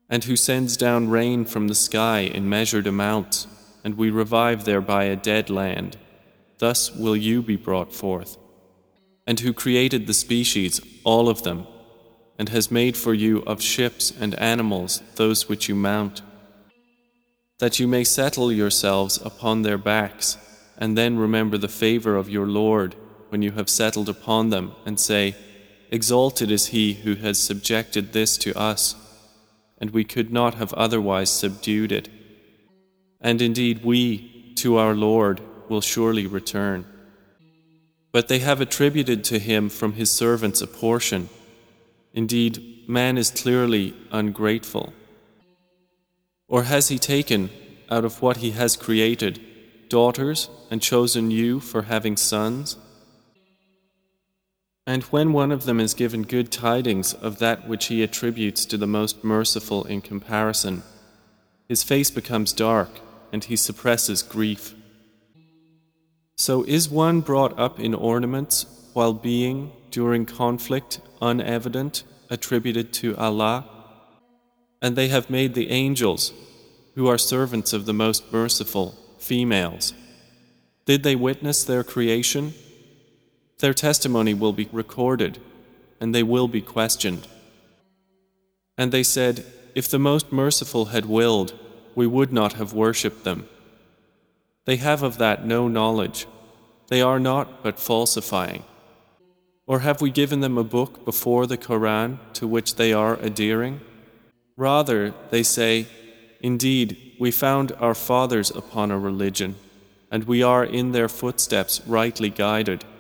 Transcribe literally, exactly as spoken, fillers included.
and who sends down rain from the sky in measured amounts, and we revive thereby a dead land. Thus will you be brought forth. And who created the species, all of them, and has made for you of ships and animals those which you mount, that you may settle yourselves upon their backs, and then remember the favor of your Lord when you have settled upon them, and say, Exalted is He who has subjected this to us, and we could not have otherwise subdued it. And indeed we, to our Lord, will surely return. But they have attributed to Him from His servants a portion. Indeed, man is clearly ungrateful. Or has He taken, out of what He has created, daughters and chosen you for having sons? And when one of them is given good tidings of that which he attributes to the Most Merciful in comparison, his face becomes dark and he suppresses grief. So is one brought up in ornaments while being, during conflict, unevident, attributed to Allah? And they have made the angels, who are servants of the Most Merciful, females. Did they witness their creation? Their testimony will be recorded, and they will be questioned. And they said, If the Most Merciful had willed, we would not have worshipped them. They have of that no knowledge. They are not but falsifying. Or have we given them a book before the Quran to which they are adhering? Rather, they say, Indeed, we found our fathers upon a religion, and we are in their footsteps rightly guided.